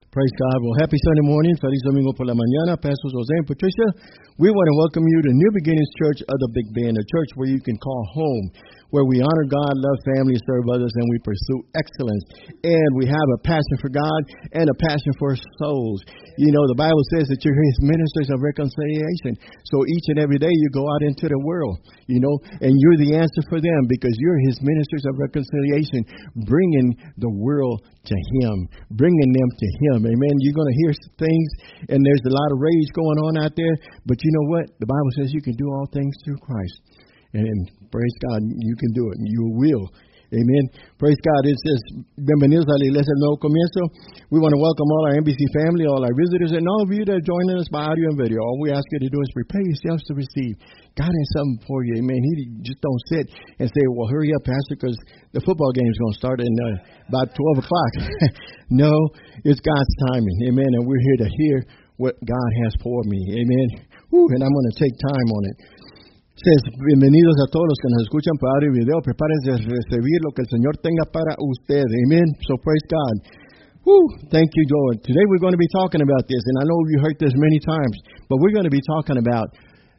Praise God. Well, happy Sunday morning. Feliz domingo por la mañana. Pastors Jose and Patricia. We want to welcome you to New Beginnings Church of the Big Bend, a church where you can call home, where we honor God, love family, serve others, and we pursue excellence. And we have a passion for God and a passion for souls. You know, the Bible says that you're His ministers of reconciliation. So each and every day you go out into the world, you know, and you're the answer for them because you're His ministers of reconciliation, bringing the world to Him, bringing them to Him. Amen. You're going to hear things, and there's a lot of rage going on out there, but you know what? The Bible says you can do all things through Christ. And praise God, you can do it, and you will. Amen. Praise God. It says, bienvenidos a la Iglesia del Nuevo Comienzo. We want to welcome all our NBC family, all our visitors, and all of you that are joining us by audio and video. All we ask you to do is prepare yourselves to receive. God has something for you. Amen. He just don't sit and say, well, hurry up, Pastor, because the football game is going to start in about 12 o'clock. No, it's God's timing. Amen. And we're here to hear what God has for me. Amen. And I'm going to take time on it. Says, bienvenidos a todos los que nos escuchan por audio y video. Prepárense a recibir lo que el Señor tenga para usted. Amen. So praise God. Thank you, Lord. Today we're going to be talking about this, and I know you heard this many times, but we're going to be talking about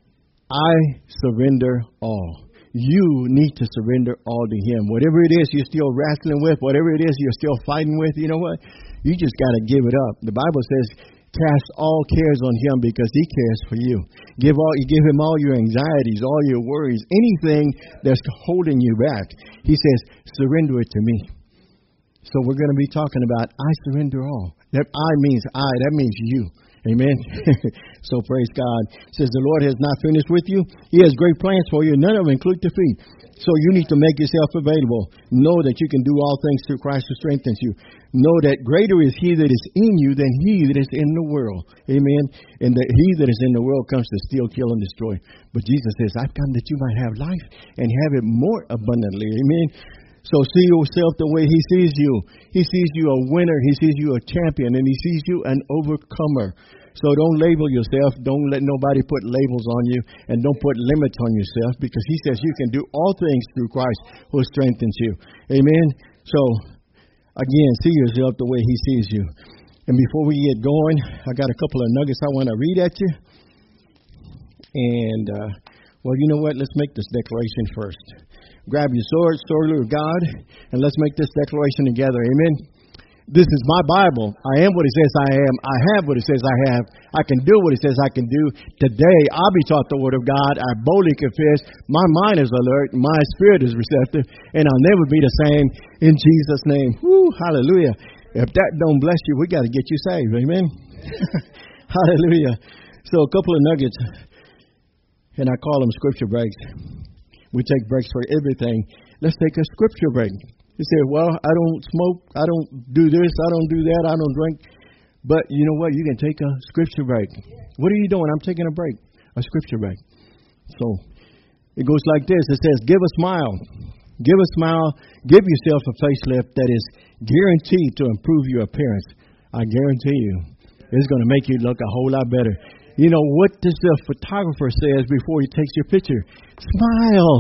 I surrender all. You need to surrender all to Him. Whatever it is you're still wrestling with, whatever it is you're still fighting with, you know what? You just got to give it up. The Bible says, cast all cares on Him because He cares for you. Give Him all your anxieties, all your worries, anything that's holding you back. He says, surrender it to me. So we're going to be talking about I surrender all. That I means I. That means you. Amen. So praise God. It says the Lord has not finished with you. He has great plans for you. None of them include defeat. So you need to make yourself available. Know that you can do all things through Christ who strengthens you. Know that greater is He that is in you than he that is in the world. Amen. And that he that is in the world comes to steal, kill, and destroy. But Jesus says, I've come that you might have life and have it more abundantly. Amen. So see yourself the way He sees you. He sees you a winner. He sees you a champion. And He sees you an overcomer. So don't label yourself. Don't let nobody put labels on you. And don't put limits on yourself, because He says you can do all things through Christ who strengthens you. Amen. So, again, see yourself the way He sees you. And before we get going, I got a couple of nuggets I want to read at you. And, well, you know what? Let's make this declaration first. Grab your sword of God, and let's make this declaration together. Amen. This is my Bible. I am what It says I am. I have what It says I have. I can do what It says I can do. Today, I'll be taught the Word of God. I boldly confess. My mind is alert. My spirit is receptive. And I'll never be the same. In Jesus' name. Hallelujah. If that don't bless you, we got to get you saved. Amen. Hallelujah. So a couple of nuggets. And I call them scripture breaks. We take breaks for everything. Let's take a scripture break. You say, well, I don't smoke, I don't do this, I don't do that, I don't drink. But you know what? You can take a scripture break. What are you doing? I'm taking a break, a scripture break. So it goes like this. It says, give a smile. Give a smile. Give yourself a facelift that is guaranteed to improve your appearance. I guarantee you, it's going to make you look a whole lot better. You know, what does the photographer says before he takes your picture? Smile.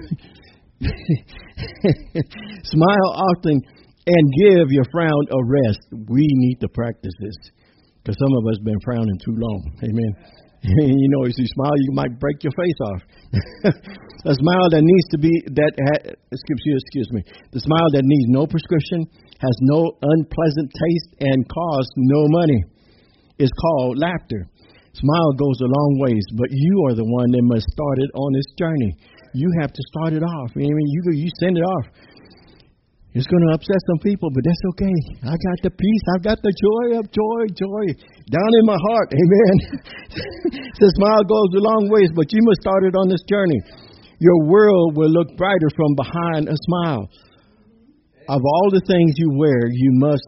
Smile often and give your frown a rest. We need to practice this, because some of us have been frowning too long. Amen. You know, if you smile, you might break your face off. A smile that needs to be, excuse me. The smile that needs no prescription, has no unpleasant taste, and costs no money is called laughter. Smile goes a long ways, but you are the one that must start it on this journey. You have to start it off. I mean, you send it off. It's going to upset some people, but that's okay. I got the peace. I've got the joy down in my heart. Amen. The smile goes a long ways, but you must start it on this journey. Your world will look brighter from behind a smile. Of all the things you wear, you must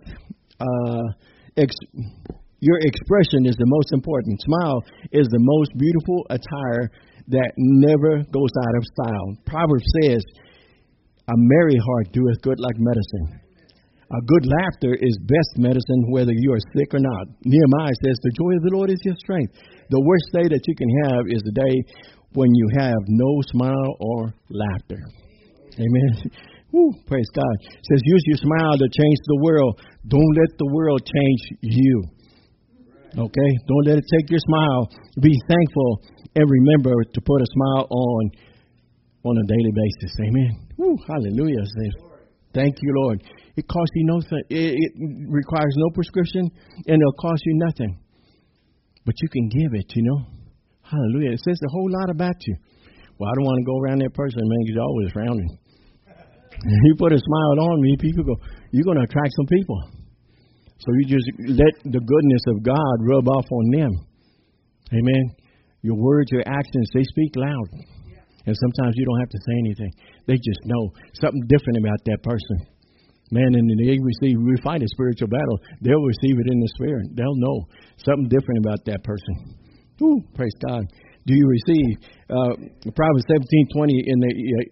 your expression is the most important. Smile is the most beautiful attire that never goes out of style. Proverbs says, a merry heart doeth good like medicine. A good laughter is best medicine, whether you are sick or not. Nehemiah says, the joy of the Lord is your strength. The worst day that you can have is the day when you have no smile or laughter. Amen. Woo, praise God. It says, use your smile to change the world. Don't let the world change you. Okay? Don't let it take your smile. Be thankful and remember to put a smile on a daily basis. Amen. Woo, hallelujah. It says, thank you, Lord. It costs you nothing. It requires no prescription, and it'll cost you nothing. But you can give it, Hallelujah. It says a whole lot about you. Well, I don't want to go around that person, man, because you're always frowning. You put a smile on me, people go, you're going to attract some people. So you just let the goodness of God rub off on them. Amen. Your words, your actions, they speak loud. And sometimes you don't have to say anything. They just know something different about that person. Man, and they receive, we fight a spiritual battle. They'll receive it in the spirit. They'll know something different about that person. Ooh, praise God. Do you receive? Proverbs 17:20 in the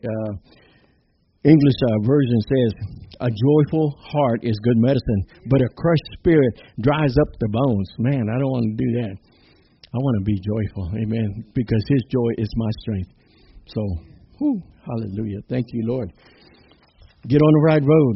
English version says, a joyful heart is good medicine, but a crushed spirit dries up the bones. Man, I don't want to do that. I want to be joyful. Amen. Because his joy is my strength. So, hallelujah. Thank you, Lord. Get on the right road.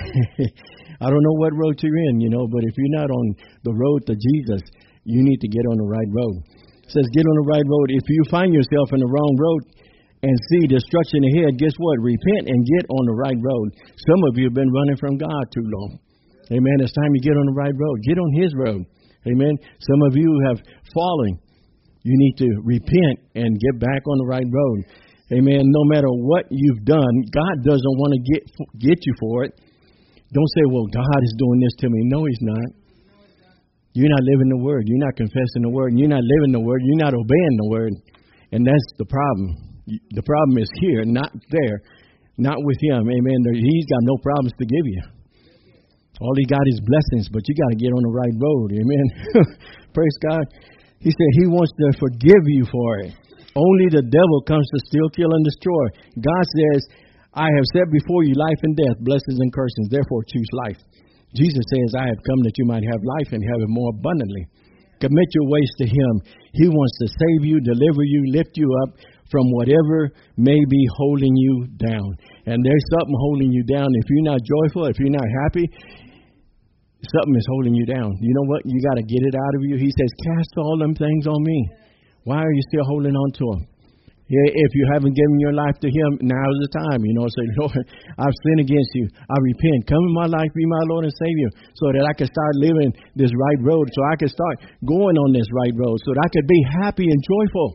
I don't know what road you're in, but if you're not on the road to Jesus, you need to get on the right road. It says, get on the right road. If you find yourself in the wrong road and see destruction ahead, guess what? Repent and get on the right road. Some of you have been running from God too long. Amen. It's time you get on the right road. Get on his road. Amen. Some of you have fallen. You need to repent and get back on the right road. Amen. No matter what you've done, God doesn't want to get you for it. Don't say, well, God is doing this to me. No, he's not. You're not living the word. You're not confessing the word. You're not living the word. You're not obeying the word. And that's the problem. The problem is here, not there, not with him. Amen. He's got no problems to give you. All he got is blessings, but you got to get on the right road. Amen. Praise God. He said he wants to forgive you for it. Only the devil comes to steal, kill, and destroy. God says, I have set before you life and death, blessings and curses. Therefore, choose life. Jesus says, I have come that you might have life and have it more abundantly. Commit your ways to him. He wants to save you, deliver you, lift you up from whatever may be holding you down. And there's something holding you down. If you're not joyful, if you're not happy, something is holding you down. You know what? You got to get it out of you. He says, cast all them things on me. Why are you still holding on to them? If you haven't given your life to him, now's the time. Say, Lord, I've sinned against you. I repent. Come in my life, be my Lord and Savior, so that I can start living this right road, so I can start going on this right road, so that I could be happy and joyful.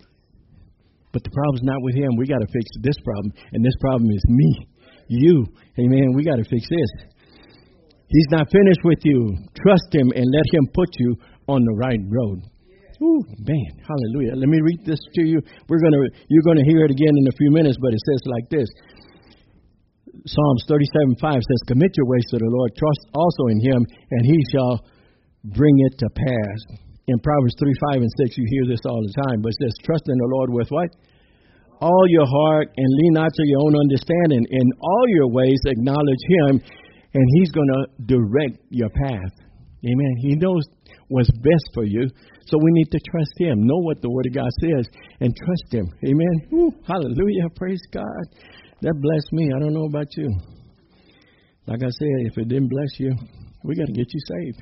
But the problem's not with him. We got to fix this problem, and this problem is me, you. Amen. We got to fix this. He's not finished with you. Trust him and let him put you on the right road. Ooh, man, hallelujah. Let me read this to you. You're gonna hear it again in a few minutes, but it says like this. Psalms 37:5 says, commit your ways to the Lord, trust also in him, and he shall bring it to pass. In Proverbs 3:5 and 6, you hear this all the time, but it says, trust in the Lord with what? All your heart, and lean not to your own understanding. In all your ways acknowledge him, and he's going to direct your path. Amen. He knows what's best for you, so we need to trust him. Know what the Word of God says and trust him. Amen. Ooh, hallelujah. Praise God. That blessed me. I don't know about you. Like I said, if it didn't bless you, we got to get you saved.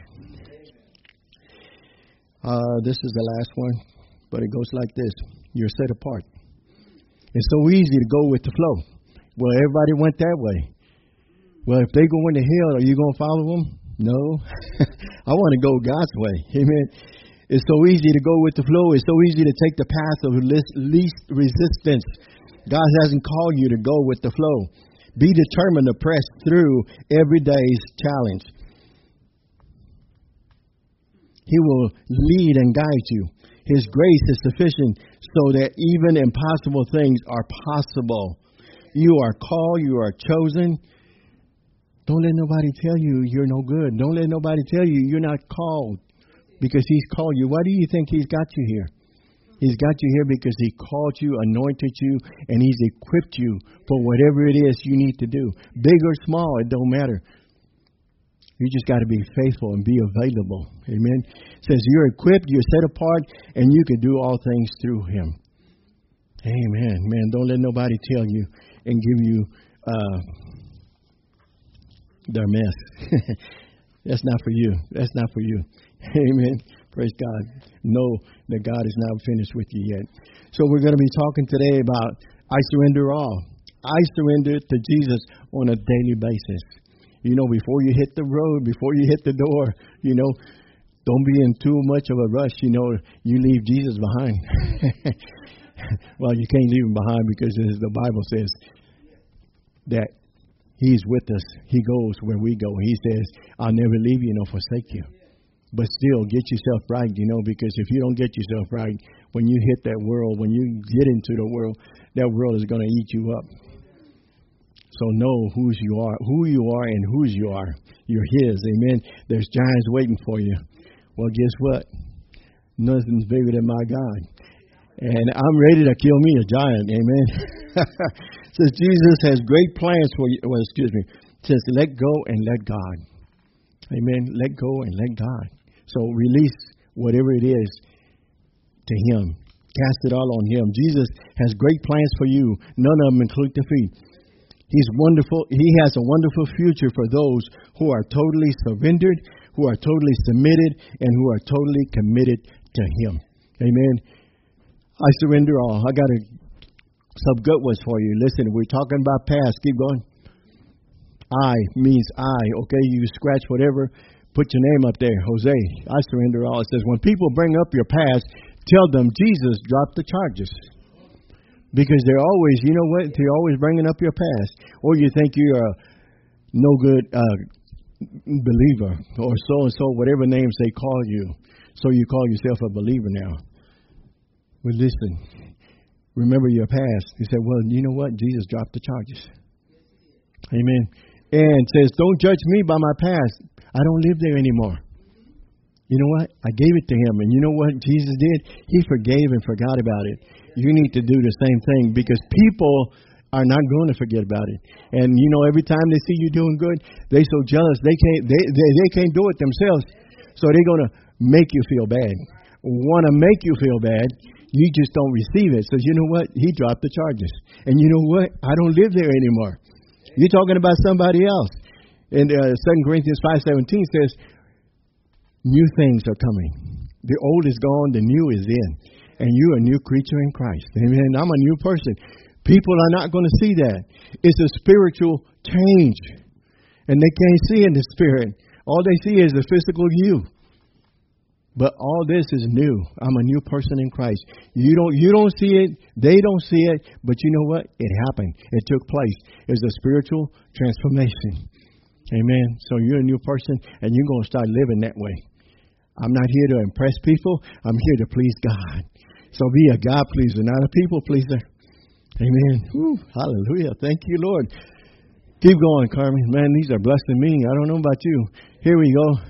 This is the last one, but it goes like this. You're set apart. It's so easy to go with the flow. Well, everybody went that way. Well, if they go into hell, are you going to follow them? No. I want to go God's way. Amen. It's so easy to go with the flow. It's so easy to take the path of least resistance. God hasn't called you to go with the flow. Be determined to press through every day's challenge. He will lead and guide you. His grace is sufficient so that even impossible things are possible. You are called. You are chosen. Don't let nobody tell you you're no good. Don't let nobody tell you you're not called, because he's called you. Why do you think he's got you here? He's got you here because he called you, anointed you, and he's equipped you for whatever it is you need to do. Big or small, it don't matter. You just got to be faithful and be available. Amen. It says you're equipped, you're set apart, and you can do all things through him. Amen. Man, don't let nobody tell you and give you They're a mess. That's not for you. That's not for you. Amen. Praise God. Know that God is not finished with you yet. So we're going to be talking today about I surrender all. I surrender to Jesus on a daily basis. You know, before you hit the road, before you hit the door, you know, don't be in too much of a rush. You know, you leave Jesus behind. Well, you can't leave him behind because as the Bible says that he's with us. He goes where we go. He says, I'll never leave you nor forsake you. But still, get yourself right, you know, because if you don't get yourself right, when you hit that world, when you get into the world, that world is going to eat you up. So know who you are and whose you are. You're his, amen. There's giants waiting for you. Well, guess what? Nothing's bigger than my God. And I'm ready to kill me a giant, amen. Says Jesus has great plans for you. Well, excuse me. Says let go and let God. Amen. Let go and let God. So release whatever it is to him. Cast it all on him. Jesus has great plans for you. None of them include defeat. He's wonderful. He has a wonderful future for those who are totally surrendered, who are totally submitted, and who are totally committed to him. Amen. I surrender all. I got some good ones for you. Listen, we're talking about past. Keep going. I means I. Okay, you scratch whatever. Put your name up there. Jose, I surrender all. It says, when people bring up your past, tell them Jesus dropped the charges. Because they're always, you know what? They're always bringing up your past. Or you think you're a no good believer or so-and-so, whatever names they call you. So you call yourself a believer now. Well, listen. Remember your past. He said, well, you know what? Jesus dropped the charges. Amen. And says, don't judge me by my past. I don't live there anymore. You know what? I gave it to him. And you know what Jesus did? He forgave and forgot about it. You need to do the same thing because people are not going to forget about it. And, you know, every time they see you doing good, they're so jealous. They can't do it themselves. So they're going to make you feel bad. Want to make you feel bad. You just don't receive it. So you know what? He dropped the charges. And you know what? I don't live there anymore. You're talking about somebody else. And 2 Corinthians 5:17 says, new things are coming. The old is gone, the new is in. And you're a new creature in Christ. Amen. I'm a new person. People are not going to see that. It's a spiritual change. And they can't see in the spirit. All they see is the physical you. But all this is new. I'm a new person in Christ. You don't see it. They don't see it. But you know what? It happened. It took place. It's a spiritual transformation. Amen. So you're a new person, and you're going to start living that way. I'm not here to impress people. I'm here to please God. So be a God pleaser, not a people pleaser. Amen. Woo, hallelujah. Thank you, Lord. Keep going, Carmen. Man, these are blessing me. I don't know about you. Here we go.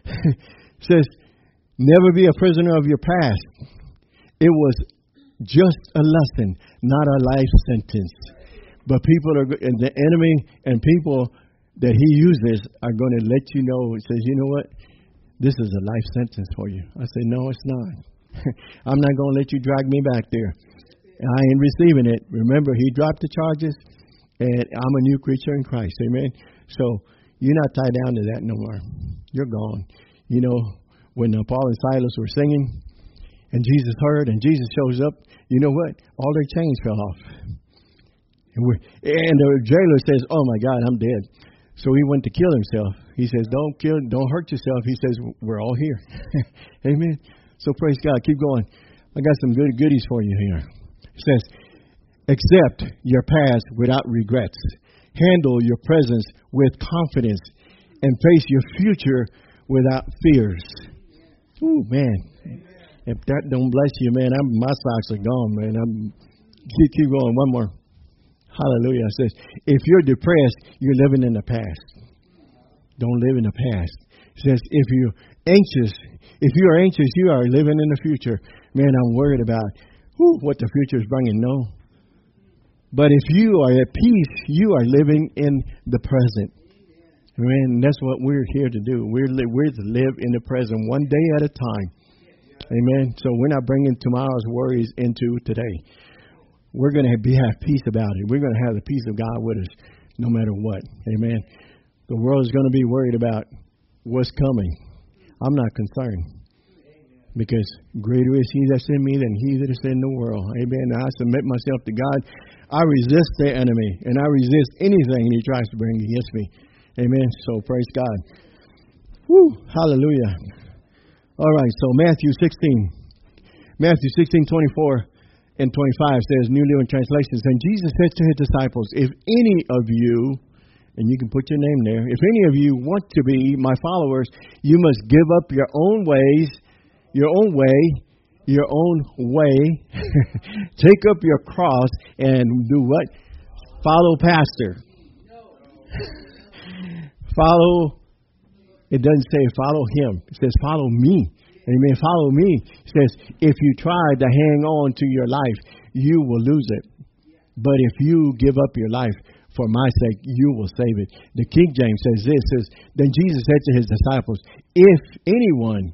It says, never be a prisoner of your past. It was just a lesson, not a life sentence. But people are, and the enemy and people that he uses are going to let you know. It says, you know what? This is a life sentence for you. I say, no, it's not. I'm not going to let you drag me back there. I ain't receiving it. Remember, he dropped the charges, and I'm a new creature in Christ. Amen. So you're not tied down to that no more. You're gone. You know, when Paul and Silas were singing, and Jesus heard, and Jesus shows up, you know what? All their chains fell off. And the jailer says, oh, my God, I'm dead. So he went to kill himself. He says, don't hurt yourself. He says, we're all here. Amen. So praise God. Keep going. I got some good goodies for you here. It says, accept your past without regrets. Handle your presence with confidence and face your future without fears. Ooh, man. If that don't bless you, man, my socks are gone, man. Keep going. One more. Hallelujah. It says, if you're depressed, you're living in the past. Don't live in the past. It says, if you're anxious, you are living in the future. Man, I'm worried about what the future is bringing. No. But if you are at peace, you are living in the present. Amen. That's what we're here to do. We're to live in the present, one day at a time. Amen. So we're not bringing tomorrow's worries into today. We're going to have peace about it. We're going to have the peace of God with us no matter what. Amen. The world is going to be worried about what's coming. I'm not concerned. Because greater is he that's in me than he that is in the world. Amen. I submit myself to God. I resist the enemy, and I resist anything he tries to bring against me. Amen. So praise God. Woo. Hallelujah. All right. So Matthew 16, 24 and 25 says, New Living Translation, and Jesus said to his disciples, if any of you, and you can put your name there, if any of you want to be my followers, you must give up your own ways. Your own way, take up your cross and do what? Follow pastor. Follow, it doesn't say follow him. It says follow me. Amen. Follow me. It says if you try to hang on to your life, you will lose it. But if you give up your life for my sake, you will save it. The King James says this, says, then Jesus said to his disciples, if anyone,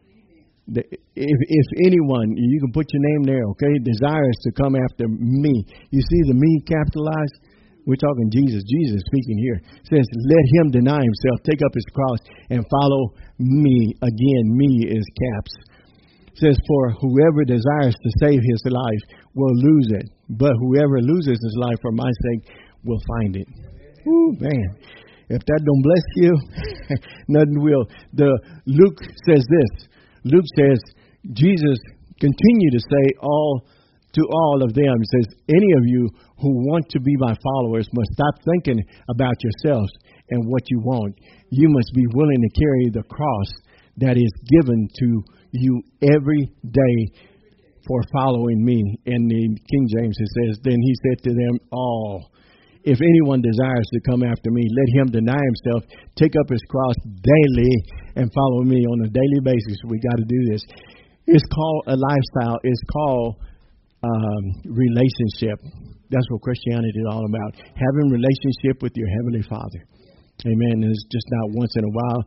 you can put your name there, okay, desires to come after me. You see the me capitalized? We're talking Jesus. Jesus speaking here. It says, let him deny himself, take up his cross, and follow me. Again, me is caps. It says, for whoever desires to save his life will lose it. But whoever loses his life for my sake will find it. Ooh, man. If that don't bless you, nothing will. Luke says this. Luke says, Jesus continued to say to all of them, he says, any of you who want to be my followers must stop thinking about yourselves and what you want. You must be willing to carry the cross that is given to you every day for following me. In the King James, it says, then he said to them all, if anyone desires to come after me, let him deny himself, take up his cross daily, and follow me on a daily basis. We got to do this. It's called a lifestyle. It's called relationship. That's what Christianity is all about. Having relationship with your Heavenly Father. Amen. And it's just not once in a while,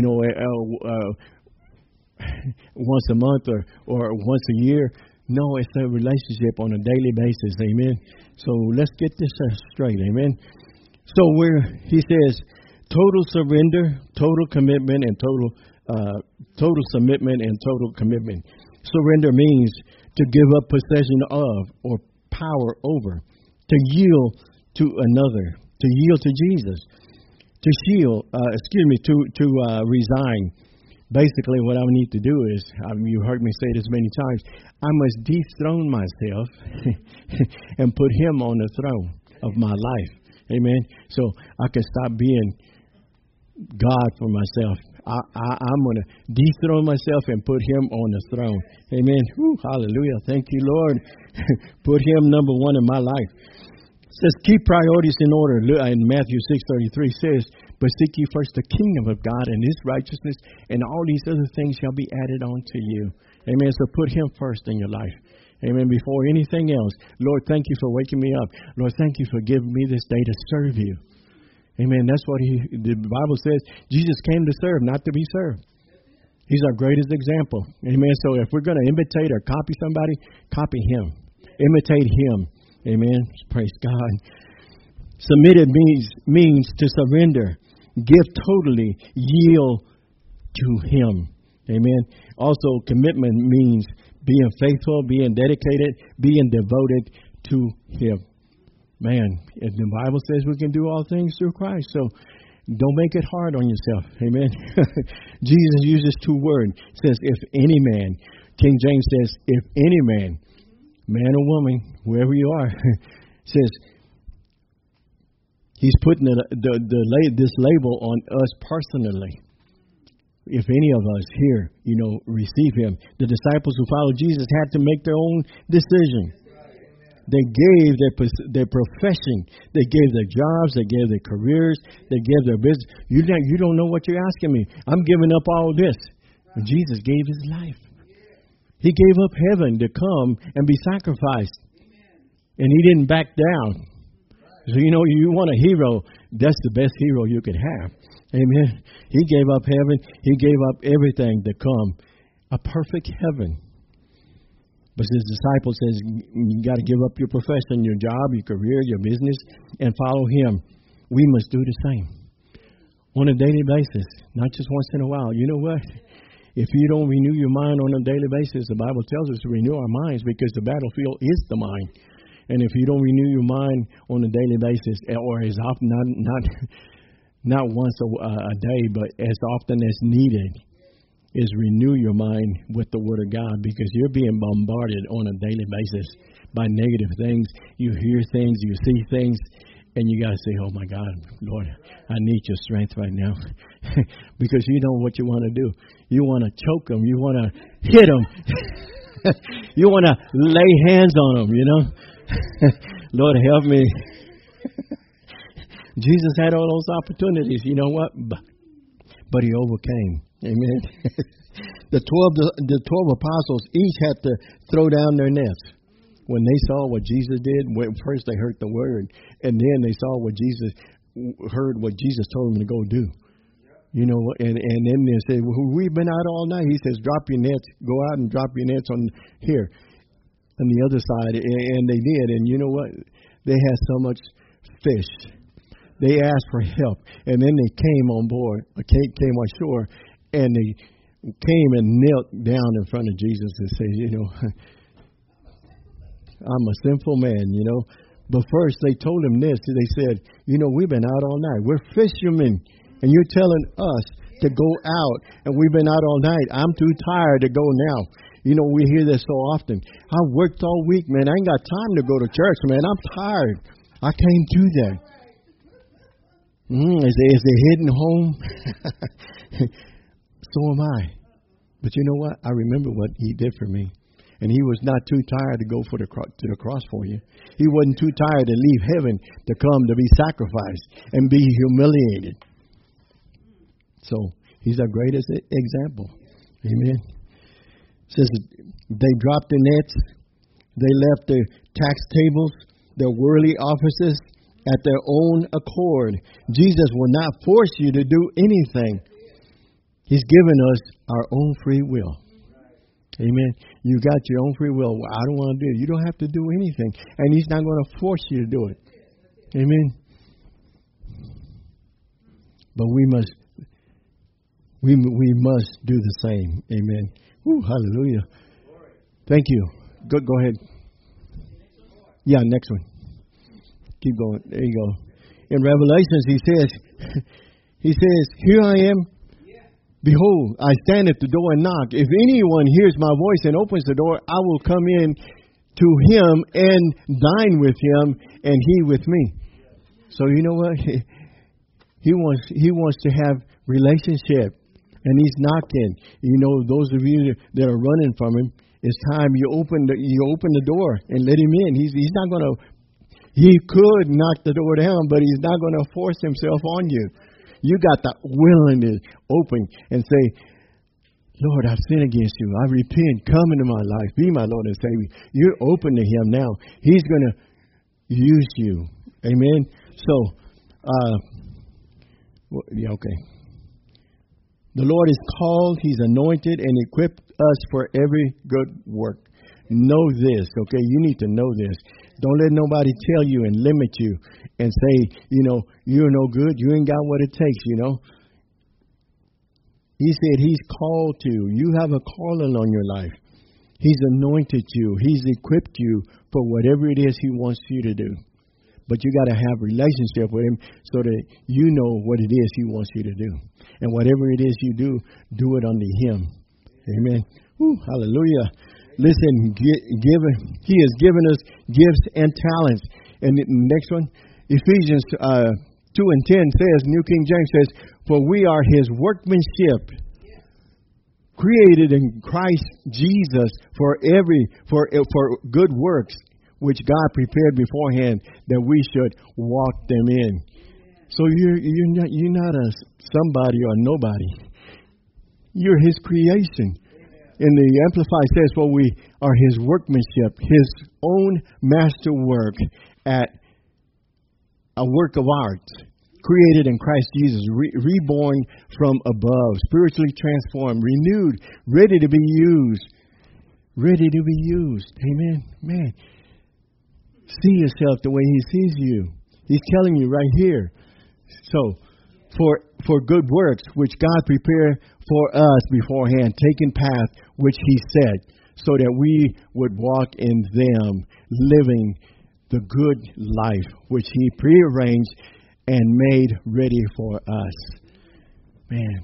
once a month or once a year. No, it's a relationship on a daily basis. Amen. So let's get this straight. Amen. So he says total surrender, total commitment, and total submission and total commitment. Surrender means to give up possession of or power over, to yield to another, to yield to Jesus, to resign. Basically, what I need to do is, you heard me say this many times, I must dethrone myself and put him on the throne of my life. Amen. So I can stop being God for myself. I'm going to dethrone myself and put him on the throne. Amen. Whew, hallelujah. Thank you, Lord. Put him number one in my life. It says, keep priorities in order. In Matthew 6:33 says, but seek ye first the kingdom of God and his righteousness, and all these other things shall be added on to you. Amen. So put him first in your life. Amen. Before anything else. Lord, thank you for waking me up. Lord, thank you for giving me this day to serve you. Amen. That's what the Bible says. Jesus came to serve, not to be served. He's our greatest example. Amen. So if we're going to imitate or copy somebody, copy him. Imitate him. Amen. Praise God. Submitted means to surrender, give totally, yield to him. Amen. Also, commitment means being faithful, being dedicated, being devoted to him. Man, if the Bible says we can do all things through Christ, so don't make it hard on yourself. Amen. Jesus uses two words. He says, if any man. King James says, if any man or woman, whoever you are, says, he's putting this label on us personally. If any of us here, receive him. The disciples who followed Jesus had to make their own decision. They gave their profession. They gave their jobs. They gave their careers. They gave their business. You don't know what you're asking me. I'm giving up all this. And Jesus gave his life. He gave up heaven to come and be sacrificed. And he didn't back down. So, you want a hero, that's the best hero you could have. Amen. He gave up heaven. He gave up everything to come. A perfect heaven. But his disciple says, you got to give up your profession, your job, your career, your business, and follow him. We must do the same. on a daily basis, not just once in a while. You know what? If you don't renew your mind on a daily basis, the Bible tells us to renew our minds because the battlefield is the mind. And if you don't renew your mind on a daily basis, or as often, not once a day, but as often as needed, is renew your mind with the Word of God, because you're being bombarded on a daily basis by negative things. You hear things, you see things, and you got to say, oh, my God, Lord, I need your strength right now. Because you know what you want to do. You want to choke them. You want to hit them. You want to lay hands on them, you know. Lord, help me. Jesus had all those opportunities, you know what? But he overcame. Amen. The 12 apostles each had to throw down their nets. When they saw what Jesus did, first they heard the word, and then they saw heard what Jesus told them to go do. You know, and then they said, well, we've been out all night. He says, drop your nets, go out and drop your nets on here, on the other side. And they did. And you know what? They had so much fish. They asked for help. And then they came on board, came on shore, and they came and knelt down in front of Jesus and said, you know, I'm a sinful man, you know. But first they told him this. They said, you know, we've been out all night. We're fishermen. And you're telling us to go out, and we've been out all night. I'm too tired to go now. You know, we hear this so often. I worked all week, man. I ain't got time to go to church, man. I'm tired. I can't do that. Is they heading home? So am I. But you know what? I remember what he did for me. And he was not too tired to go to the cross for you. He wasn't too tired to leave heaven to come to be sacrificed and be humiliated. So he's our greatest example. Amen. It says they dropped their nets. They left their tax tables, their worldly offices at their own accord. Jesus will not force you to do anything. He's given us our own free will. Amen. You got your own free will. Well, I don't want to do it. You don't have to do anything. And he's not going to force you to do it. Amen. But we must do the same. Amen. Woo, hallelujah. Thank you. Go ahead. Yeah, next one. Keep going. There you go. In Revelations, he says, here I am. Behold, I stand at the door and knock. If anyone hears my voice and opens the door, I will come in to him and dine with him and he with me. So you know what? He wants to have relationship, and he's knocking. You know, those of you that are running from him, it's time you open the door and let him in. He's not going to. He could knock the door down, but he's not going to force himself on you. You got the willingness open and say, Lord, I've sinned against you. I repent. Come into my life. Be my Lord and Savior. You're open to him now. He's going to use you. Amen. So, okay. The Lord is called. He's anointed and equipped us for every good work. Know this, okay? You need to know this. Don't let nobody tell you and limit you and say, you know, you're no good. You ain't got what it takes, you know. He said he's called you. You have a calling on your life. He's anointed you. He's equipped you for whatever it is he wants you to do. But you got to have a relationship with him so that you know what it is he wants you to do. And whatever it is you do it unto him. Amen. Woo, hallelujah. Listen, he has given us gifts and talents. And the next one, Ephesians 2:10 says, New King James says, for we are his workmanship, created in Christ Jesus for good works, which God prepared beforehand that we should walk them in. So you're not a somebody or nobody. You're his creation. And the Amplified says, for we are his workmanship, his own masterwork at a work of art, created in Christ Jesus, reborn from above, spiritually transformed, renewed, ready to be used. Ready to be used. Amen. Man, see yourself the way he sees you. He's telling you right here. So, for good works, which God prepared for us beforehand, taking path which He said, so that we would walk in them, living the good life which He prearranged and made ready for us. Man,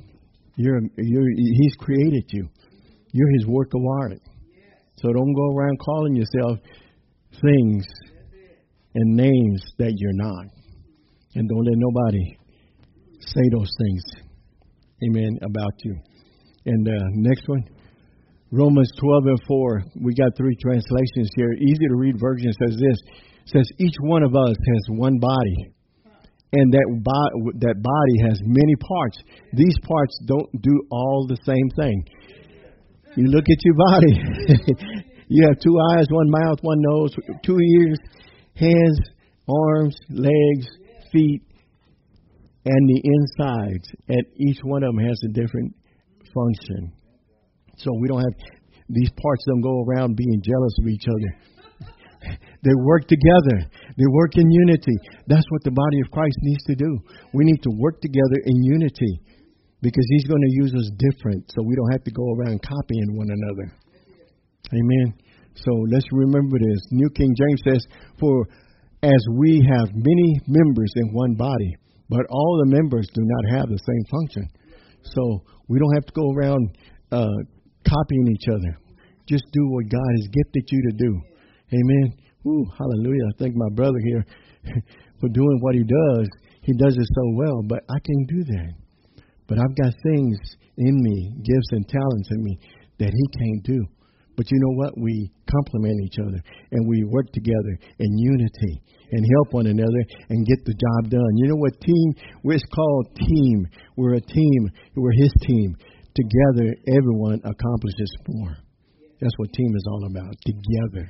He's created you. You're His work of art. So don't go around calling yourself things and names that you're not. And don't let nobody say those things, amen, about you. And next one, Romans 12:4. We got 3 translations here. Easy to read version says this. It says, each one of us has one body. And that body has many parts. These parts don't do all the same thing. You look at your body. You have 2 eyes, 1 mouth, 1 nose, 2 ears, hands, arms, legs, feet, and the insides. And each one of them has a different function. So we don't have, these parts don't go around being jealous of each other. They work together. They work in unity. That's what the body of Christ needs to do. We need to work together in unity because He's going to use us different so we don't have to go around copying one another. Amen. So let's remember this. New King James says, for as we have many members in one body, but all the members do not have the same function. So we don't have to go around copying each other. Just do what God has gifted you to do. Amen. Ooh, hallelujah. I thank my brother here for doing what he does. He does it so well, but I can't do that. But I've got things in me, gifts and talents in me that he can't do. But you know what? We complement each other and we work together in unity and help one another and get the job done. You know what team? It's called team. We're a team. We're His team. Together, everyone accomplishes more. That's what team is all about. Together,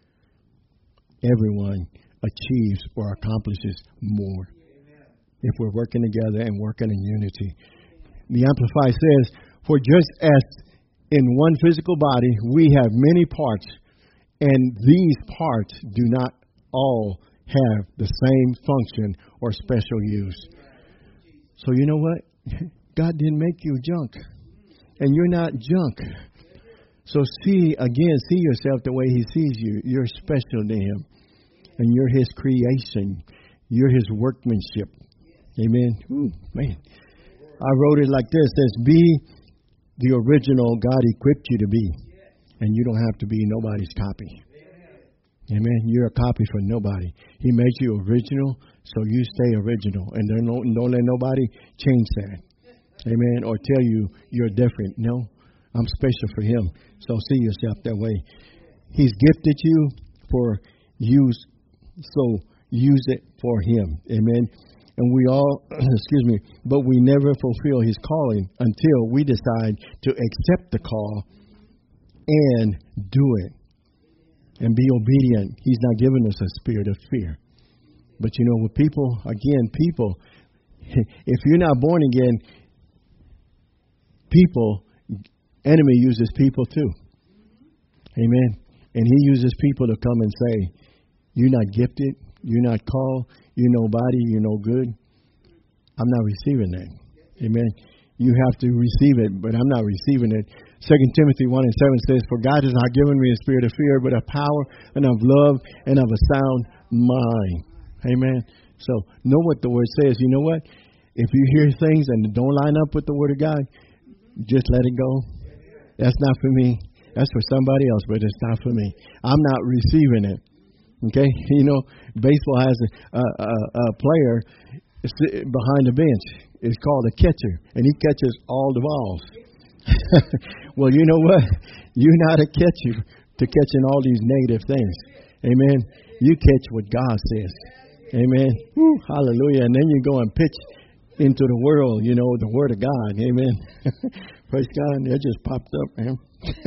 everyone achieves or accomplishes more. If we're working together and working in unity. The Amplified says, for just as in one physical body, we have many parts, and these parts do not all have the same function or special use. So you know what? God didn't make you junk, and you're not junk. So see yourself the way He sees you. You're special to Him, and you're His creation. You're His workmanship. Amen. Ooh, man. I wrote it like this. It says, be the original God equipped you to be. And you don't have to be nobody's copy. Amen. You're a copy for nobody. He made you original, so you stay original. And don't let nobody change that. Amen. Or tell you you're different. No, I'm special for Him. So see yourself that way. He's gifted you for use, so use it for Him. Amen. And we all, but we never fulfill His calling until we decide to accept the call and do it and be obedient. He's not giving us a spirit of fear. But you know, with people, if you're not born again, enemy uses people too. Amen. And he uses people to come and say, you're not gifted, you're not called, you're nobody, you're no good. I'm not receiving that. Amen. You have to receive it, but I'm not receiving it. 2 Timothy 1:7 says, for God has not given me a spirit of fear, but of power and of love and of a sound mind. Amen. So know what the Word says. You know what? If you hear things and don't line up with the Word of God, just let it go. That's not for me. That's for somebody else, but it's not for me. I'm not receiving it. Okay? You know, baseball has a player behind the bench. It's called a catcher, and he catches all the balls. Well, you know what? You're not a catcher to catching all these negative things. Amen. You catch what God says. Amen. Woo, hallelujah. And then you go and pitch into the world, you know, the Word of God. Amen. Praise God. That just popped up, man.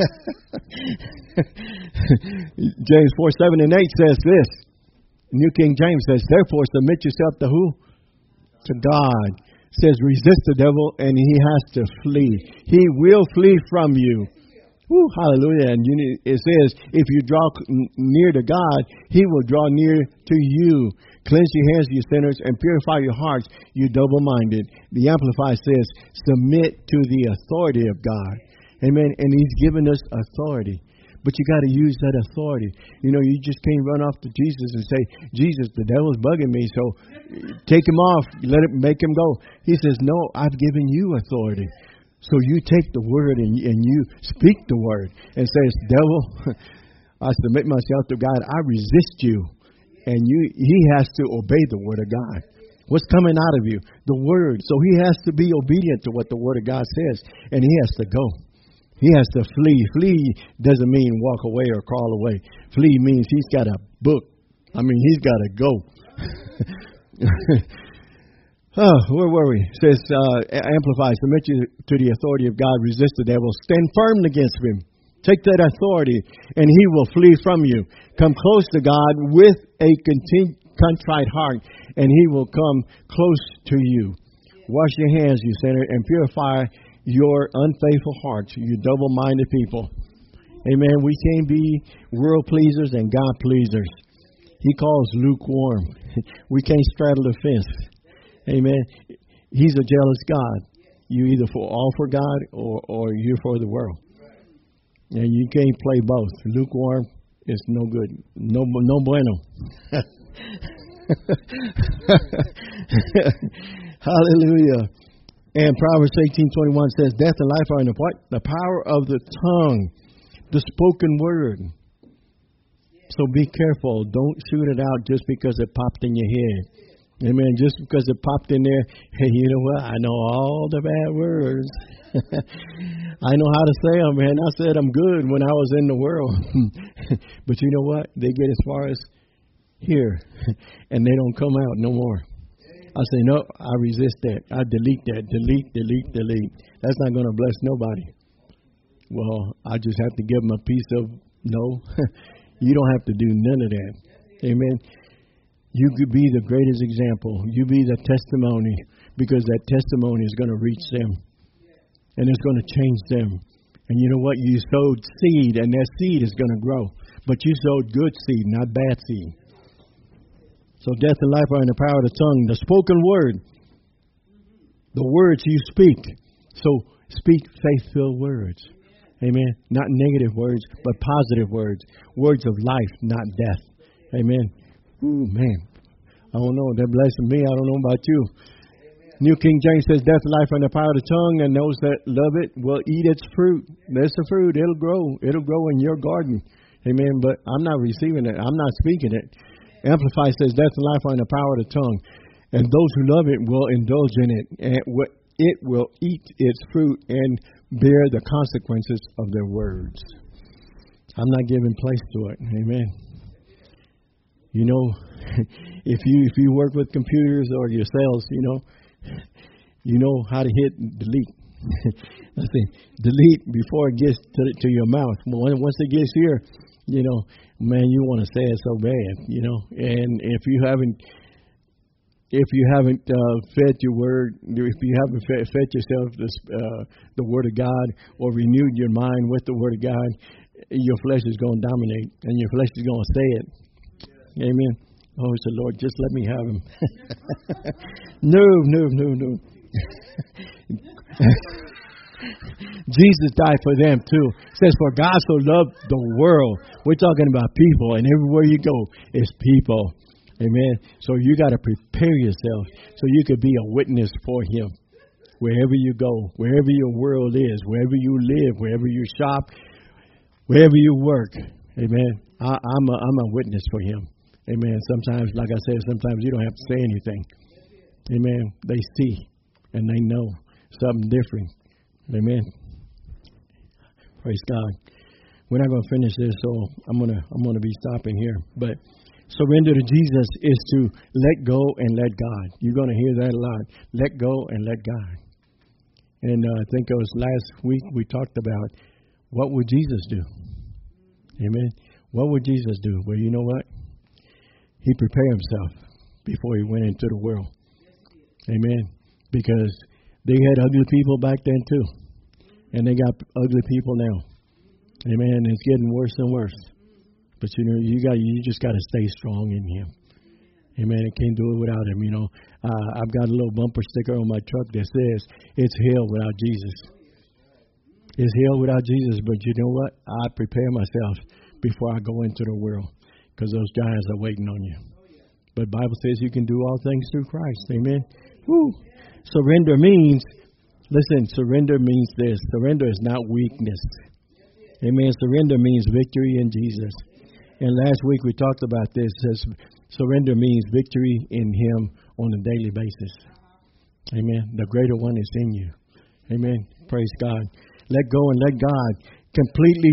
James 4:7-8 says this. New King James says, therefore submit yourself to who? To God. It says resist the devil and he has to flee. He will flee from you. Woo, hallelujah. And it says, if you draw near to God, He will draw near to you. Cleanse your hands, you sinners, and purify your hearts, you double-minded. The Amplified says, submit to the authority of God. Amen. And He's given us authority. But you got to use that authority. You know, you just can't run off to Jesus and say, Jesus, the devil's bugging me, so take him off, make him go. He says, no, I've given you authority. So you take the word and you speak the word and says, devil, I submit myself to God. I resist you. And he has to obey the word of God. What's coming out of you? The word. So he has to be obedient to what the word of God says. And he has to go. He has to flee. Flee doesn't mean walk away or crawl away. Flee means he's got a book. I mean, he's got to go. Where were we? It says, Amplify, submit you to the authority of God, resist the devil, stand firm against him. Take that authority, and he will flee from you. Come close to God with a contrite heart, and he will come close to you. Wash your hands, you sinner, and purify your unfaithful hearts, you double-minded people. Amen. We can't be world pleasers and God pleasers. He calls lukewarm. We can't straddle the fence. Amen. He's a jealous God. You either all for God or you're for the world. And you can't play both. Lukewarm is no good. No bueno. Hallelujah. And Proverbs 18:21 says, death and life are in the what? The power of the tongue, the spoken word. So be careful. Don't shoot it out just because it popped in your head. Amen. Just because it popped in there, hey, you know what? I know all the bad words. I know how to say them, man. I said I'm good when I was in the world. But you know what? They get as far as here, and they don't come out no more. I say, no, I resist that. I delete that. Delete. That's not going to bless nobody. Well, I just have to give them a piece of, no, you don't have to do none of that. Amen. You could be the greatest example. You be the testimony, because that testimony is going to reach them. And it's going to change them. And you know what? You sowed seed, and that seed is going to grow. But you sowed good seed, not bad seed. So death and life are in the power of the tongue, the spoken word, the words you speak. So speak faith-filled words. Amen. Not negative words, but positive words. Words of life, not death. Amen. Ooh, man. I don't know. They're blessing me. I don't know about you. New King James says, death and life are in the power of the tongue, and those that love it will eat its fruit. There's the fruit. It'll grow. It'll grow in your garden. Amen. But I'm not receiving it. I'm not speaking it. Amplify says, death and life are in the power of the tongue, and those who love it will indulge in it, and it will eat its fruit and bear the consequences of their words. I'm not giving place to it. Amen. You know, if you work with computers or yourselves, you know how to hit delete. I say delete before it gets to your mouth. Once it gets here, man, you want to say it so bad, And if you haven't fed your word, if you haven't fed yourself the word of God, or renewed your mind with the word of God, your flesh is going to dominate, and your flesh is going to say it. Amen. Oh, it's the Lord. Just let me have him. No. Jesus died for them too. It says, for God so loved the world. We're talking about people, and everywhere you go, it's people. Amen. So you got to prepare yourself so you could be a witness for him. Wherever you go, wherever your world is, wherever you live, wherever you shop, wherever you work. Amen. I'm a witness for him. Amen. Sometimes, like I said, sometimes you don't have to say anything. Amen. They see and they know something different. Amen. Praise God. We're not going to finish this, so I'm gonna be stopping here. But surrender to Jesus is to let go and let God. You're going to hear that a lot. Let go and let God. And I think it was last week we talked about what would Jesus do. Amen. What would Jesus do? Well, you know what? He prepared himself before he went into the world. Amen. Because they had ugly people back then too. And they got ugly people now. Amen. It's getting worse and worse. But you just got to stay strong in Him. Amen. I can't do it without Him. I've got a little bumper sticker on my truck that says, "It's hell without Jesus." It's hell without Jesus. But you know what? I prepare myself before I go into the world, because those giants are waiting on you. But the Bible says you can do all things through Christ. Amen. Woo. Surrender means, listen, surrender means this. Surrender is not weakness. Amen. Surrender means victory in Jesus. And last week we talked about this. Surrender means victory in Him on a daily basis. Amen. The greater one is in you. Amen. Praise God. Let go and let God completely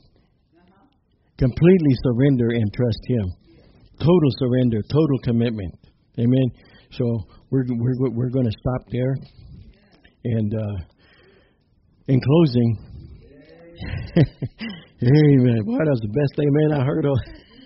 surrender and trust Him. Total surrender, total commitment. Amen. So we're going to stop there. And in closing, amen. Boy, that was the best amen I heard of.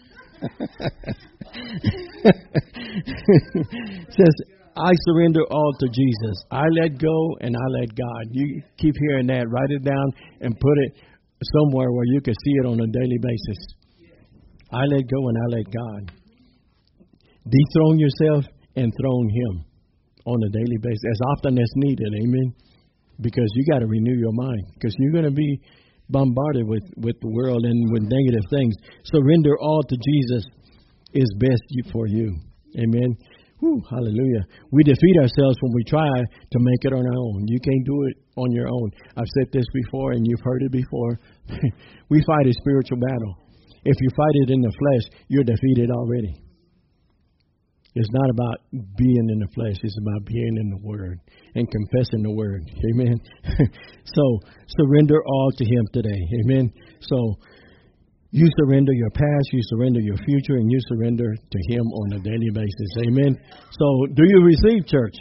Says, I surrender all to Jesus. I let go and I let God. You keep hearing that. Write it down and put it somewhere where you can see it on a daily basis. I let go and I let God. Dethrone yourself and throne Him on a daily basis, as often as needed. Amen. Because you got to renew your mind, because you're going to be bombarded with the world and with negative things. Surrender all to Jesus is best for you. Amen. Whew, hallelujah. We defeat ourselves when we try to make it on our own. You can't do it on your own. I've said this before, and you've heard it before. We fight a spiritual battle. If you fight it in the flesh, you're defeated already. It's not about being in the flesh. It's about being in the Word and confessing the Word. Amen. So surrender all to Him today. Amen. So you surrender your past, you surrender your future, and you surrender to Him on a daily basis. Amen. So do you receive, church?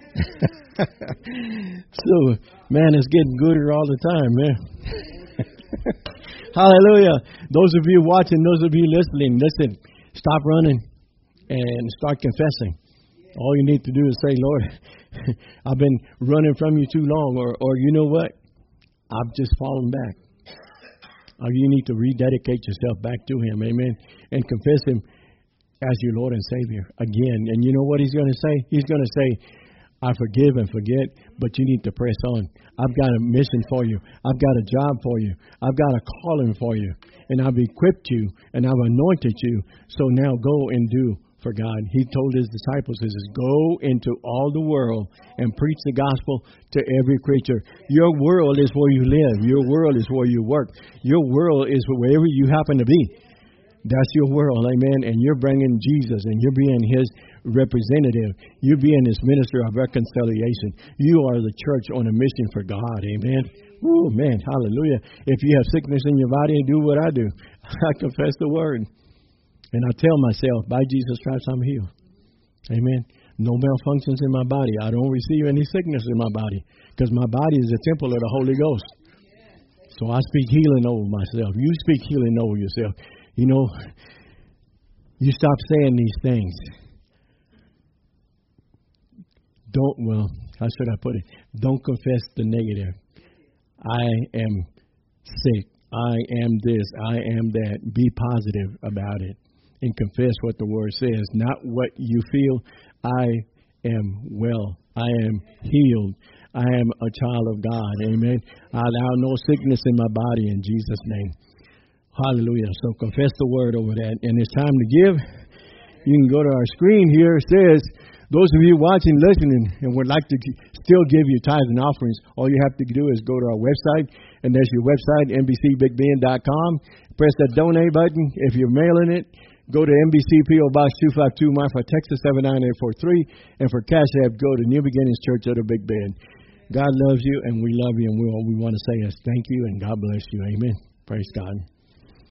So, man, it's getting gooder all the time, man. Hallelujah. Those of you watching, those of you listening, listen, stop running and start confessing. All you need to do is say, Lord, I've been running from you too long, or you know what? I've just fallen back. Or you need to rededicate yourself back to Him, amen, and confess Him as your Lord and Savior again. And you know what He's going to say? He's going to say, I forgive and forget, but you need to press on. I've got a mission for you. I've got a job for you. I've got a calling for you. And I've equipped you, and I've anointed you. So now go and do for God. He told His disciples, He says, go into all the world and preach the gospel to every creature. Your world is where you live. Your world is where you work. Your world is wherever you happen to be. That's your world, amen. And you're bringing Jesus, and you're being His representative. You're being His minister of reconciliation. You are the church on a mission for God, amen. Oh, man, hallelujah. If you have sickness in your body, do what I do. I confess the word. And I tell myself, by Jesus' stripes, I'm healed. Amen. No malfunctions in my body. I don't receive any sickness in my body, because my body is a temple of the Holy Ghost. So I speak healing over myself. You speak healing over yourself. You know, you stop saying these things. How should I put it? Don't confess the negative. I am sick. I am this. I am that. Be positive about it and confess what the Word says, not what you feel. I am well. I am healed. I am a child of God. Amen. I allow no sickness in my body in Jesus' name. Hallelujah. So confess the word over that. And it's time to give. You can go to our screen here. It says, those of you watching, listening, and would like to still give you tithes and offerings, all you have to do is go to our website, and there's your website, NBCBigBend.com. Press that donate button. If you're mailing it, go to NBC P.O. Box 252, Marfa, Texas 79843. And for Cash App, go to New Beginnings Church of the Big Bend. God loves you, and we love you, and we want to say is thank you, and God bless you. Amen. Praise God.